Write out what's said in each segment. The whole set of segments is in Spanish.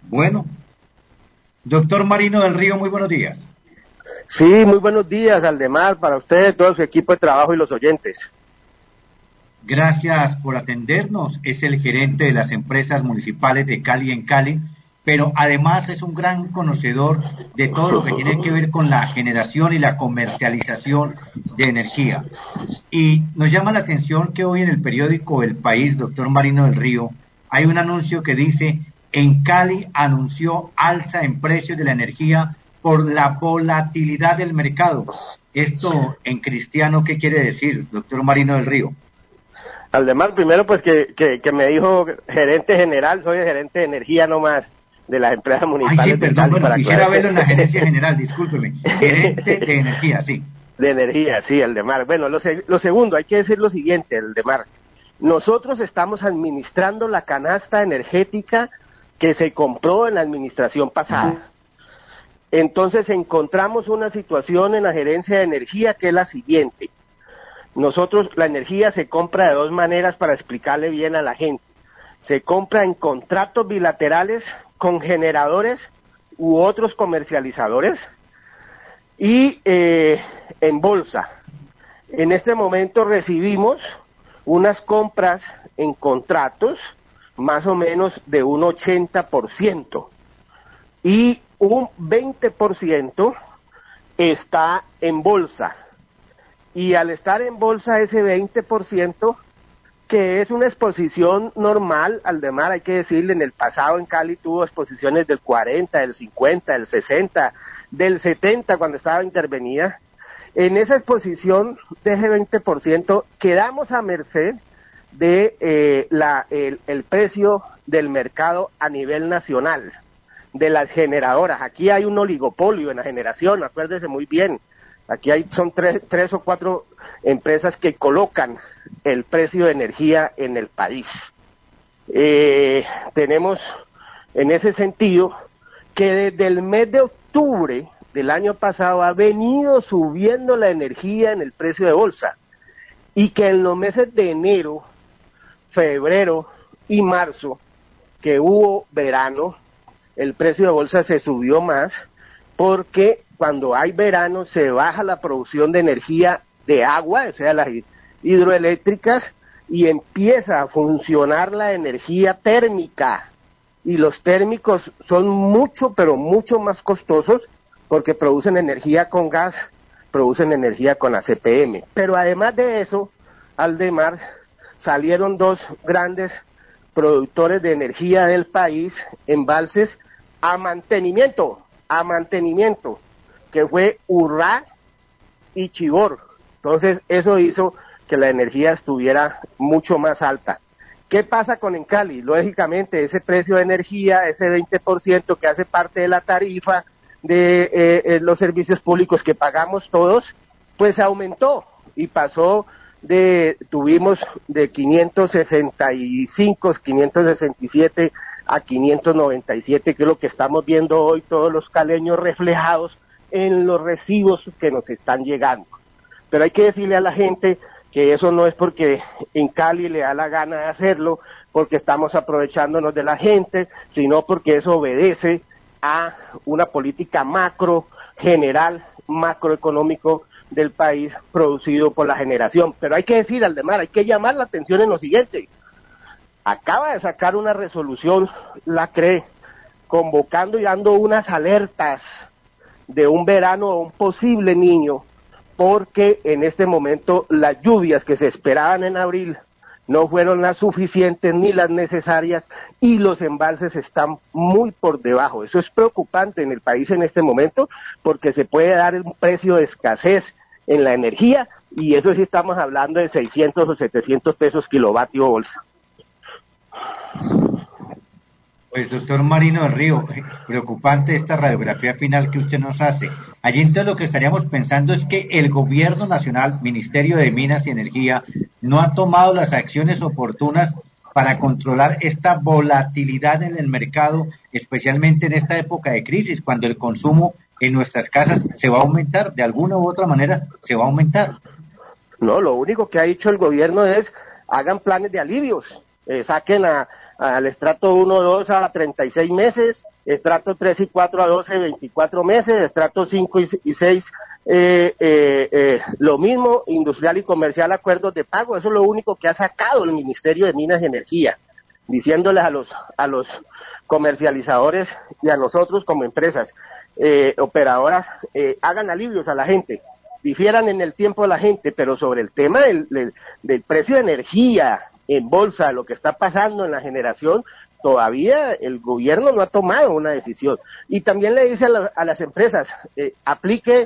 Bueno, doctor Marino del Río, muy buenos días. Sí, muy buenos días, Aldemar, para usted, todo su equipo de trabajo y los oyentes. Gracias por atendernos. Es el gerente de las empresas municipales de Cali en Cali, pero además es un gran conocedor de todo lo que tiene que ver con la generación y la comercialización de energía. Y nos llama la atención que hoy en el periódico El País, doctor Marino del Río, hay un anuncio que dice, en Cali anunció alza en precios de la energía por la volatilidad del mercado. Esto en cristiano, ¿qué quiere decir, doctor Marino del Río? Aldemar, primero pues que me dijo gerente general, soy el gerente de energía nomás de las empresas Ay, sí, municipales de perdón, Cali bueno, para quisiera aclarar. verlo en la gerencia general, discúlpeme. Gerente de energía, sí. De energía, sí, Aldemar. Bueno, lo segundo, hay que decir lo siguiente, Aldemar. Nosotros estamos administrando la canasta energética que se compró en la administración pasada. Entonces encontramos una situación en la gerencia de energía que es la siguiente. Nosotros, la energía se compra de dos maneras para explicarle bien a la gente. Se compra en contratos bilaterales con generadores u otros comercializadores y en bolsa. En este momento recibimos unas compras en contratos más o menos de un 80% y un 20% está en bolsa. Y al estar en bolsa ese 20%, que es una exposición normal, Aldemar, hay que decirle, en el pasado en Cali tuvo exposiciones del 40, del 50, del 60, del 70 cuando estaba intervenida. En esa exposición de ese 20% quedamos a merced de el precio del mercado a nivel nacional, de las generadoras. Aquí hay un oligopolio en la generación, acuérdese muy bien. Aquí son tres o cuatro empresas que colocan el precio de energía en el país. Tenemos en ese sentido que desde el mes de octubre del año pasado ha venido subiendo la energía en el precio de bolsa y que en los meses de enero, febrero y marzo, que hubo verano, el precio de bolsa se subió más porque cuando hay verano se baja la producción de energía de agua, o sea, las hidroeléctricas, y empieza a funcionar la energía térmica. Y los térmicos son mucho, pero mucho más costosos porque producen energía con gas, producen energía con ACPM. Pero además de eso, Aldemar, salieron dos grandes productores de energía del país, embalses, a mantenimiento, que fue Urrá y Chivor. Entonces, eso hizo que la energía estuviera mucho más alta. ¿Qué pasa con Encali? Lógicamente, ese precio de energía, ese 20% que hace parte de la tarifa de los servicios públicos que pagamos todos, pues aumentó y tuvimos de 565, 567 a 597, que es lo que estamos viendo hoy todos los caleños reflejados en los recibos que nos están llegando. Pero hay que decirle a la gente que eso no es porque en Cali le da la gana de hacerlo, porque estamos aprovechándonos de la gente, sino porque eso obedece a una política general, macroeconómico del país producido por la generación. Pero hay que decir, Aldemar, hay que llamar la atención en lo siguiente. Acaba de sacar una resolución, la CRE, convocando y dando unas alertas de un verano o un posible niño, porque en este momento las lluvias que se esperaban en abril no fueron las suficientes ni las necesarias y los embalses están muy por debajo. Eso es preocupante en el país en este momento porque se puede dar un precio de escasez en la energía y eso sí estamos hablando de 600 o 700 pesos kilovatio bolsa. Pues doctor Marino del Río, preocupante esta radiografía final que usted nos hace. Allí entonces lo que estaríamos pensando es que el gobierno nacional, Ministerio de Minas y Energía, no ha tomado las acciones oportunas para controlar esta volatilidad en el mercado, especialmente en esta época de crisis, cuando el consumo en nuestras casas se va a aumentar, de alguna u otra manera se va a aumentar. No, lo único que ha dicho el gobierno es hagan planes de alivios. Saquen al estrato 1, 2 a 36 meses, estrato 3 y 4 a 12, 24 meses, estrato 5 y 6, lo mismo, industrial y comercial, acuerdos de pago. Eso es lo único que ha sacado el Ministerio de Minas y Energía, diciéndoles a los comercializadores y a nosotros como empresas operadoras, hagan alivios a la gente, difieran en el tiempo a la gente, pero sobre el tema del precio de energía en bolsa, lo que está pasando en la generación, todavía el gobierno no ha tomado una decisión. Y también le dice a las empresas, aplique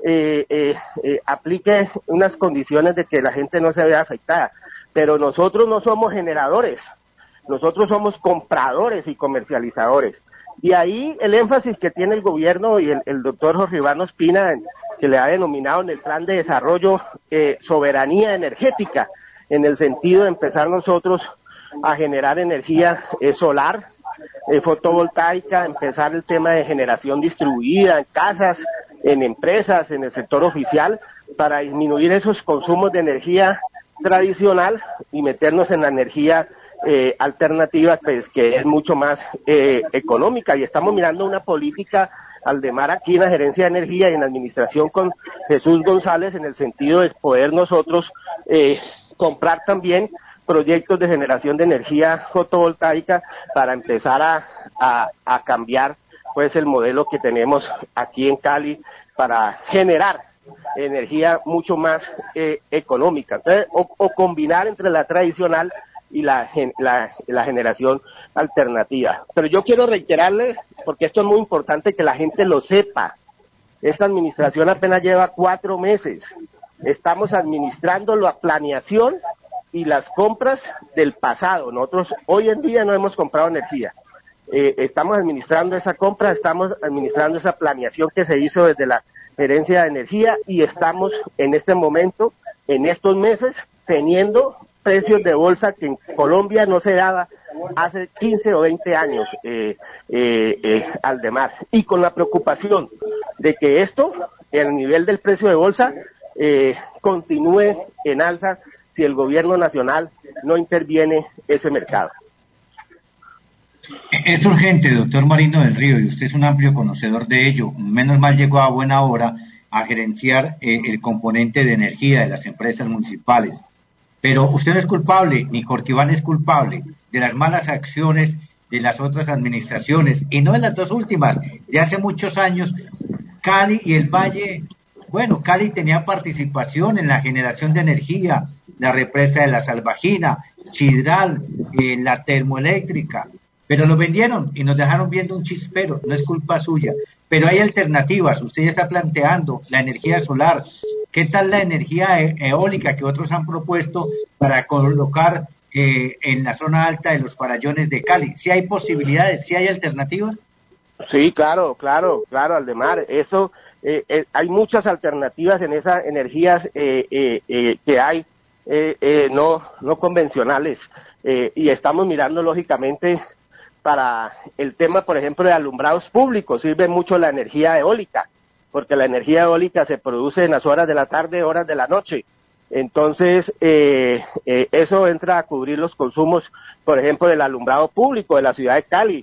unas condiciones de que la gente no se vea afectada, pero nosotros no somos generadores, nosotros somos compradores y comercializadores. Y ahí el énfasis que tiene el gobierno y el doctor Jorge Iván Ospina, que le ha denominado en el plan de desarrollo soberanía energética, en el sentido de empezar nosotros a generar energía solar, fotovoltaica, empezar el tema de generación distribuida en casas, en empresas, en el sector oficial, para disminuir esos consumos de energía tradicional y meternos en la energía alternativa, pues que es mucho más económica. Y estamos mirando una política, Aldemar, aquí en la Gerencia de Energía y en la Administración con Jesús González, en el sentido de poder nosotros comprar también proyectos de generación de energía fotovoltaica para empezar a cambiar pues el modelo que tenemos aquí en Cali para generar energía mucho más económica. Entonces, o combinar entre la tradicional y la generación alternativa. Pero yo quiero reiterarle, porque esto es muy importante que la gente lo sepa, esta administración apenas lleva 4 meses, estamos administrando la planeación y las compras del pasado. Nosotros hoy en día no hemos comprado energía, estamos administrando esa compra, estamos administrando esa planeación que se hizo desde la Gerencia de Energía y estamos en este momento, en estos meses, teniendo precios de bolsa que en Colombia no se daba hace 15 o 20 años, Aldemar, y con la preocupación de que esto, el nivel del precio de bolsa, continúe en alza si el gobierno nacional no interviene ese mercado. Es urgente, doctor Marino del Río, y usted es un amplio conocedor de ello. Menos mal llegó a buena hora a gerenciar el componente de energía de las empresas municipales. Pero usted no es culpable, ni Jorge Iván es culpable de las malas acciones de las otras administraciones, y no de las dos últimas, de hace muchos años. Cali y el Valle, bueno, Cali tenía participación en la generación de energía, la represa de la Salvajina, Chidral, la termoeléctrica, pero lo vendieron y nos dejaron viendo un chispero, no es culpa suya. Pero hay alternativas, usted ya está planteando la energía solar. ¿Qué tal la energía eólica que otros han propuesto para colocar en la zona alta de los farallones de Cali? ¿Si hay posibilidades, si hay alternativas? Sí, claro, Aldemar, eso, hay muchas alternativas en esas energías que hay no convencionales, y estamos mirando lógicamente para el tema, por ejemplo, de alumbrados públicos. Sirve mucho la energía eólica, porque la energía eólica se produce en las horas de la tarde, horas de la noche. Entonces, eso entra a cubrir los consumos, por ejemplo, del alumbrado público de la ciudad de Cali.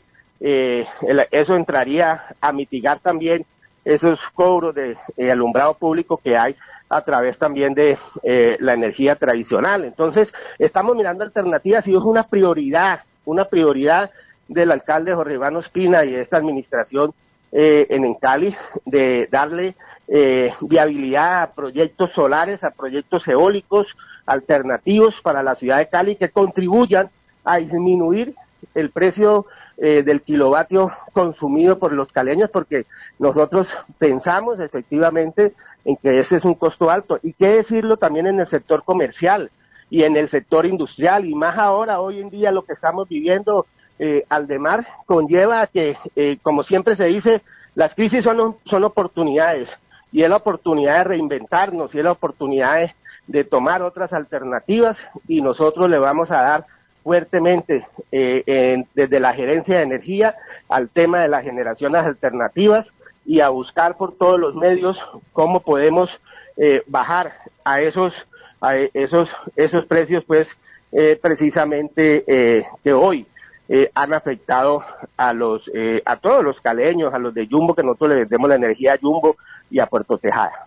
Eso entraría a mitigar también esos cobros de alumbrado público que hay a través también de la energía tradicional. Entonces, estamos mirando alternativas y es una prioridad del alcalde Jorge Iván Ospina y de esta administración en Cali, de darle viabilidad a proyectos solares, a proyectos eólicos alternativos para la ciudad de Cali que contribuyan a disminuir el precio del kilovatio consumido por los caleños, porque nosotros pensamos efectivamente en que ese es un costo alto. Y qué decirlo también en el sector comercial y en el sector industrial, y más ahora, hoy en día, lo que estamos viviendo, Aldemar, conlleva a que, como siempre se dice, las crisis son oportunidades, y es la oportunidad de reinventarnos, y es la oportunidad de tomar otras alternativas, y nosotros le vamos a dar fuertemente desde la Gerencia de Energía al tema de las generaciones alternativas y a buscar por todos los medios cómo podemos bajar a esos precios pues precisamente que hoy han afectado a todos los caleños, a los de Jumbo, que nosotros le vendemos la energía a Jumbo y a Puerto Tejada.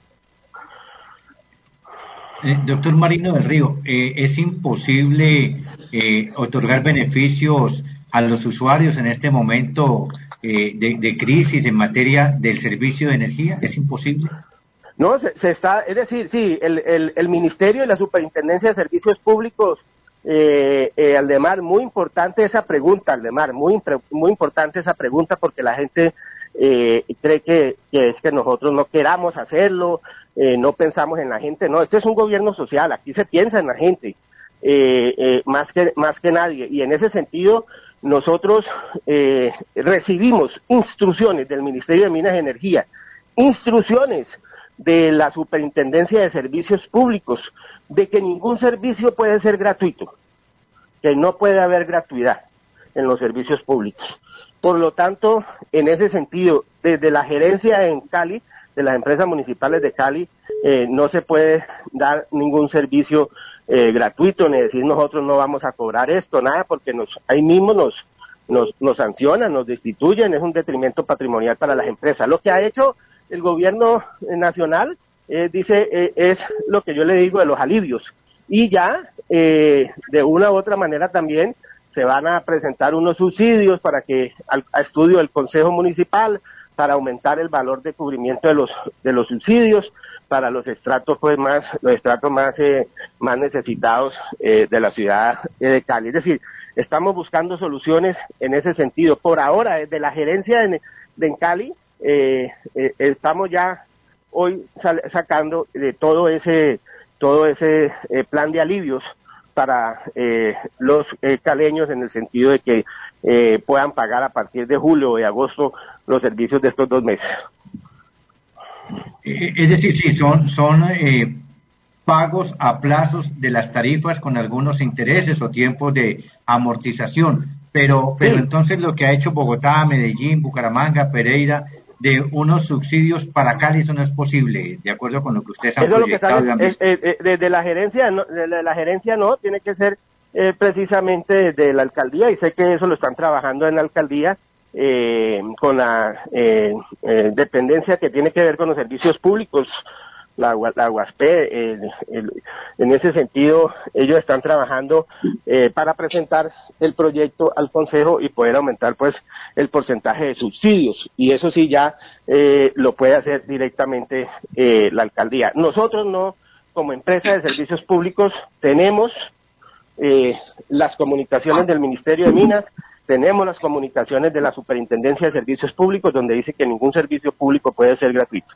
Doctor Marino del Río, ¿es imposible otorgar beneficios a los usuarios en este momento de crisis en materia del servicio de energía? ¿Es imposible? No, se está, es decir, sí, el Ministerio y la Superintendencia de Servicios Públicos, Aldemar, muy importante esa pregunta, Aldemar, muy importante esa pregunta, porque la gente cree que es que nosotros no queramos hacerlo, no pensamos en la gente. No, este es un gobierno social, aquí se piensa en la gente, más que nadie, y en ese sentido nosotros recibimos instrucciones del Ministerio de Minas y Energía, instrucciones de la Superintendencia de Servicios Públicos, de que ningún servicio puede ser gratuito, que no puede haber gratuidad en los servicios públicos. Por lo tanto, en ese sentido, desde la gerencia en Cali, de las empresas municipales de Cali, no se puede dar ningún servicio gratuito, ni decir nosotros no vamos a cobrar esto, nada, porque ahí mismo nos sancionan, nos destituyen, es un detrimento patrimonial para las empresas. Lo que ha hecho el gobierno nacional, es lo que yo le digo de los alivios, y ya de una u otra manera también se van a presentar unos subsidios para que a estudio del Consejo Municipal, para aumentar el valor de cubrimiento de los subsidios para los estratos más necesitados de la ciudad de Cali. Es decir, estamos buscando soluciones en ese sentido. Por ahora, desde la gerencia en Cali, estamos ya hoy sacando de todo ese plan de alivios para los caleños, en el sentido de que puedan pagar a partir de julio o de agosto los servicios de estos 2 meses. Es decir, sí, son pagos a plazos de las tarifas con algunos intereses o tiempos de amortización, pero Sí. Entonces lo que ha hecho Bogotá, Medellín, Bucaramanga, Pereira, de unos subsidios para Cali, eso no es posible, de acuerdo con lo que ustedes han proyectado y han visto. Desde la gerencia no, tiene que ser precisamente desde la alcaldía, y sé que eso lo están trabajando en la alcaldía, con la dependencia que tiene que ver con los servicios públicos, la UASPE. En ese sentido, ellos están trabajando para presentar el proyecto al Consejo y poder aumentar pues el porcentaje de subsidios, y eso sí ya lo puede hacer directamente la alcaldía. Nosotros no, como empresa de servicios públicos, tenemos las comunicaciones del Ministerio de Minas, tenemos las comunicaciones de la Superintendencia de Servicios Públicos, donde dice que ningún servicio público puede ser gratuito.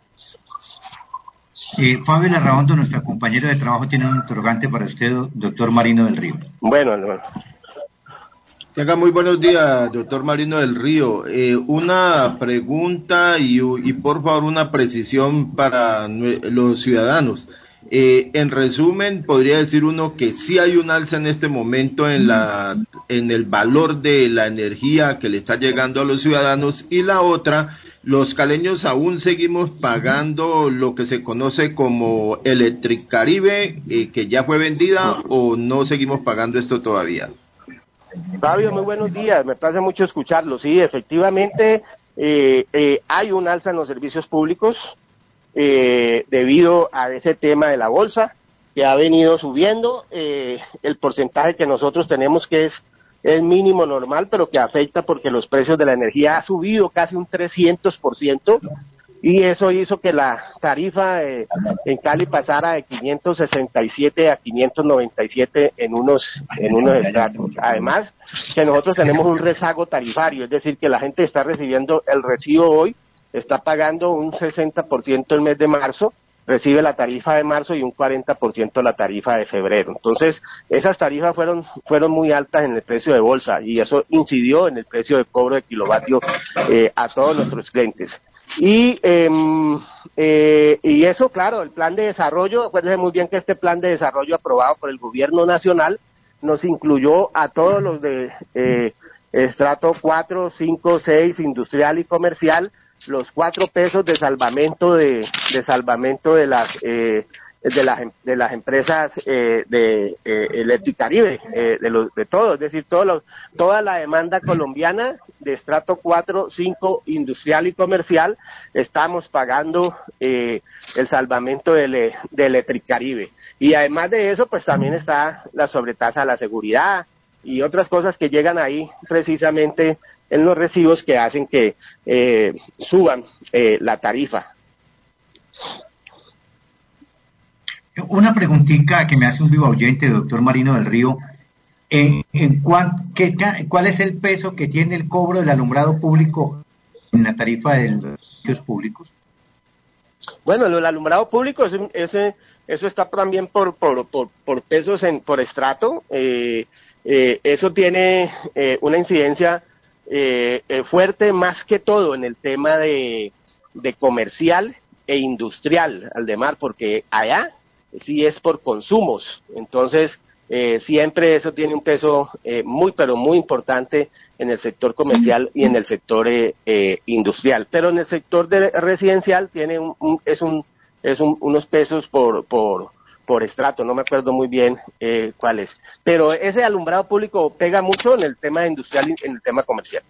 Fabio Larraondo, nuestro compañero de trabajo, tiene un interrogante para usted, doctor Marino del Río. Bueno. Tenga muy buenos días, doctor Marino del Río. Una pregunta y por favor una precisión para los ciudadanos. En resumen, podría decir uno que sí hay un alza en este momento en el valor de la energía que le está llegando a los ciudadanos, y la otra, los caleños aún seguimos pagando lo que se conoce como Electricaribe, que ya fue vendida, o no seguimos pagando esto todavía. Fabio, muy buenos días, me place mucho escucharlo. Sí, efectivamente hay un alza en los servicios públicos debido a ese tema de la bolsa, que ha venido subiendo. El porcentaje que nosotros tenemos, que es mínimo normal, pero que afecta porque los precios de la energía ha subido casi un 300%, y eso hizo que la tarifa en Cali pasara de 567 a 597 en unos estratos. Además, que nosotros tenemos un rezago tarifario, es decir, que la gente está recibiendo el recibo hoy, está pagando un 60% el mes de marzo, recibe la tarifa de marzo y un 40% la tarifa de febrero. Entonces, esas tarifas fueron muy altas en el precio de bolsa, y eso incidió en el precio de cobro de kilovatio a todos nuestros clientes. Y eso, claro, el plan de desarrollo, acuérdense muy bien que este plan de desarrollo aprobado por el gobierno nacional nos incluyó a todos los de estrato 4, 5, 6, industrial y comercial, los 4 pesos de salvamento de las de las empresas de Electricaribe, de todo, es decir, toda la demanda colombiana de estrato 4, 5, industrial y comercial, estamos pagando el salvamento de Electricaribe. Y además de eso, pues también está la sobretasa a la seguridad y otras cosas que llegan ahí precisamente en los recibos que hacen que suban la tarifa. Una preguntita que me hace un vivo oyente, doctor Marino del Río. ¿Cuál es el peso que tiene el cobro del alumbrado público en la tarifa de los servicios públicos? Bueno, el alumbrado público, eso está también por pesos por estrato. Eso tiene una incidencia fuerte más que todo en el tema de comercial e industrial, Aldemar, porque allá sí es por consumos. Entonces, siempre eso tiene un peso muy, pero muy importante en el sector comercial y en el sector industrial. Pero en el sector residencial tiene unos pesos por estrato, no me acuerdo muy bien cuál es. Pero ese alumbrado público pega mucho en el tema industrial y en el tema comercial.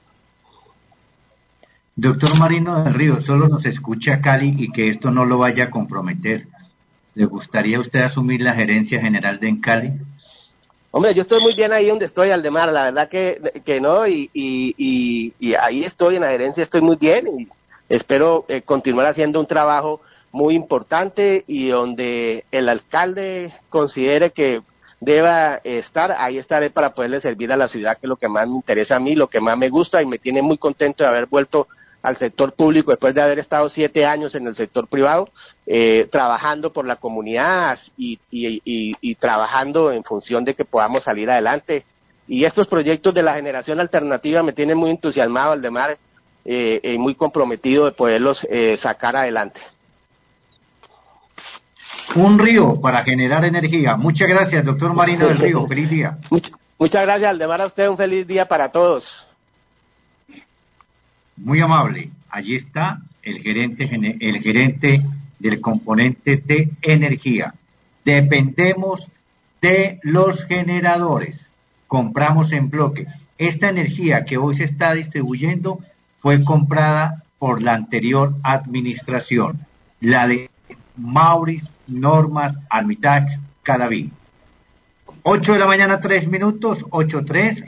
Doctor Marino del Río, solo nos escucha Cali y que esto no lo vaya a comprometer. ¿Le gustaría a usted asumir la gerencia general de Encali? Hombre, yo estoy muy bien ahí donde estoy, Aldemar, la verdad que no, y ahí estoy en la gerencia, estoy muy bien y espero continuar haciendo un trabajo muy importante y donde el alcalde considere que deba estar, ahí estaré para poderle servir a la ciudad, que es lo que más me interesa a mí, lo que más me gusta y me tiene muy contento de haber vuelto al sector público después de haber estado 7 años en el sector privado, trabajando por la comunidad y trabajando en función de que podamos salir adelante. Y estos proyectos de la generación alternativa me tienen muy entusiasmado, Aldemar, y muy comprometido de poderlos sacar adelante. Un río para generar energía. Muchas gracias, doctor Marino del Río. Feliz día. Muchas gracias, Aldemar, a usted un feliz día para todos. Muy amable. Allí está el gerente del componente de energía. Dependemos de los generadores. Compramos en bloque. Esta energía que hoy se está distribuyendo fue comprada por la anterior administración, la de Maurice Normas Armitage Cadaví. 8 de la mañana, 3 minutos, 8:03.